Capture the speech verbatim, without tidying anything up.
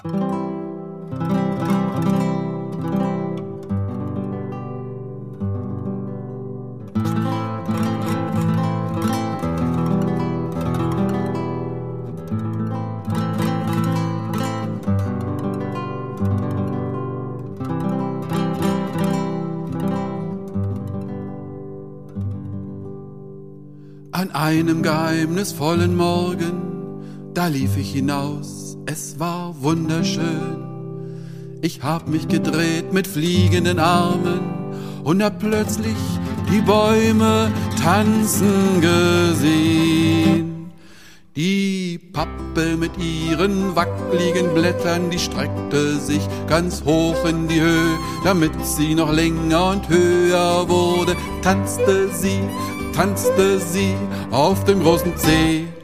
An einem geheimnisvollen Morgen, da lief ich hinaus, es war wunderschön. Ich hab mich gedreht mit fliegenden Armen und hab plötzlich die Bäume tanzen gesehen. Die Pappel mit ihren wackligen Blättern, die streckte sich ganz hoch in die Höhe, damit sie noch länger und höher wurde, tanzte sie, tanzte sie auf dem großen See.